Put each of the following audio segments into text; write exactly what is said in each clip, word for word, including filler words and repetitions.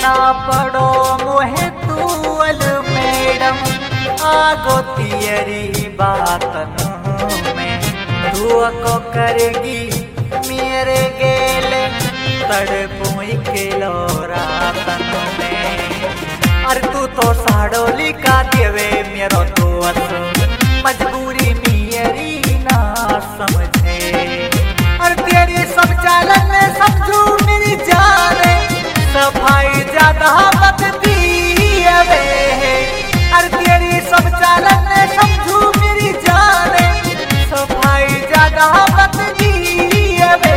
ना पड़ो मोहे तूअल मैडम आगो तियरी बातन में धुआ को करेगी मेरे गेले तड़पुई के लोरातन में। अरे तू तो साड़ोली का देवे मेरो दोस्त मजबूरी मेरी ना समझे। और तेरी सब चालन में समझू मेरी जाने सफाई ज्यादा बदती वे। और तेरी सब चालन में समझू मेरी जाने सफाई ज्यादा बदती वे।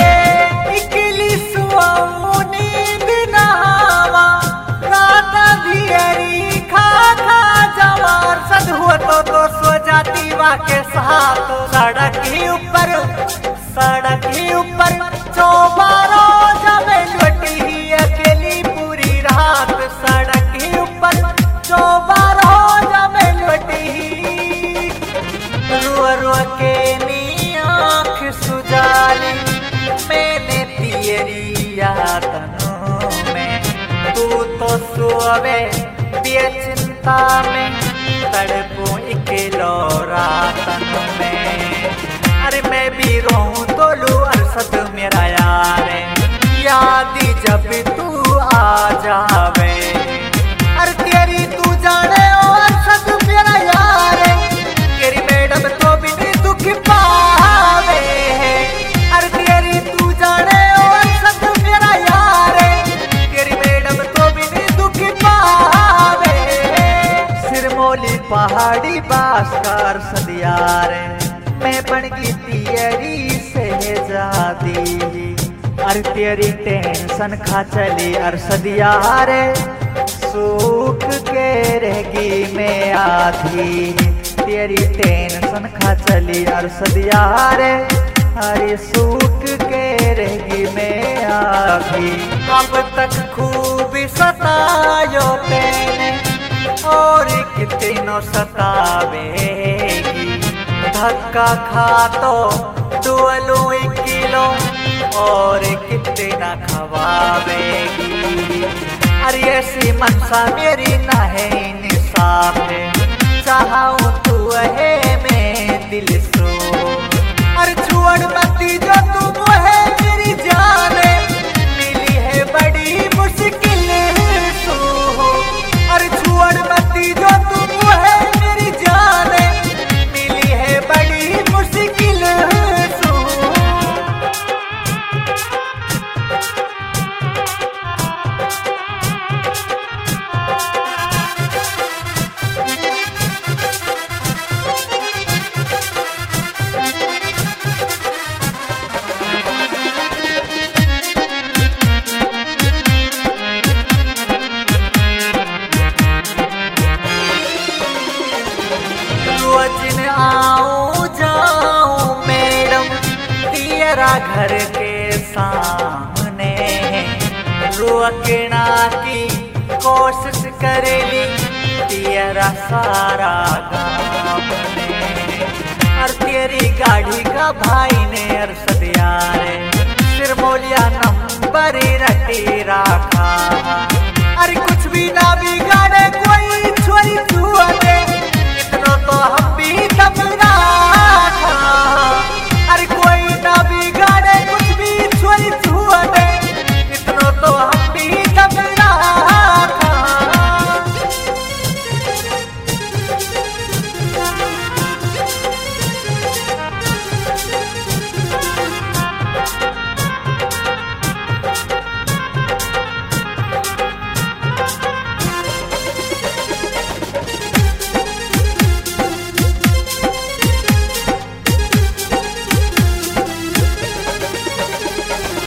इकली सुआऊं नींद ना आवा रात धियरी खा खा जवार सद हुआ तो तो सो जाती वा के साथ। सड़क ही ऊपर सड़क ही ऊपर चौबारों जब लुटी ही अकेली पूरी रात। सड़क ही ऊपर चौबारों जब लुटी ही रुआ रुआ के नी आँख सुजाली मैंने तेरी यादनों में। तू तो सोवे बेचिंता में तड़पूं इकलो रातन में। अरे मैं भी रोऊं तो लू अरसद मेरा यार याद जब तू आ जावे। अरे तेरी तू जाने ओ अरसद मेरा यार तेरी मैडम तो बिन दुख पावे। अरे तेरी तू जाने ओ अरसद मेरा यार तेरी मैडम तो बिन दुख पावे। सिरमौली पहाड़ी बास का अरसद यार मैं बन गई तेरी शहजादी। अरे तेरी टेंशन खा चली अरसद यार सूख के रहेगी मैं आधी। तेरी टेंशन खा चली अरसद यार अरे सूख के रहेगी मैं आधी। अब तक खूब सतायो तेने और कितनों सतावेगी। धक्का खा तो डुअलो किलो और कितना खवावेगी। अरे ऐसी मनसा मेरी ना है इंसाफ है चाहूं तू है मैं दिल सो। अरे छोड़ मती जो तुम है मेरी जाने मिली है बड़ी मुश्किल सो। अरे छोड़ मती जो तुम है मेरी जाने मिली है बड़ी मुश्किल सो। रोज आऊं जाऊं मैडम तेरा घर के सामने रोकना की कोशिश करेली तेरा सारा गाँव ने। और तेरी गाड़ी का भाई ने अरसद यार सिरमौलिया नंबर रटी रखा।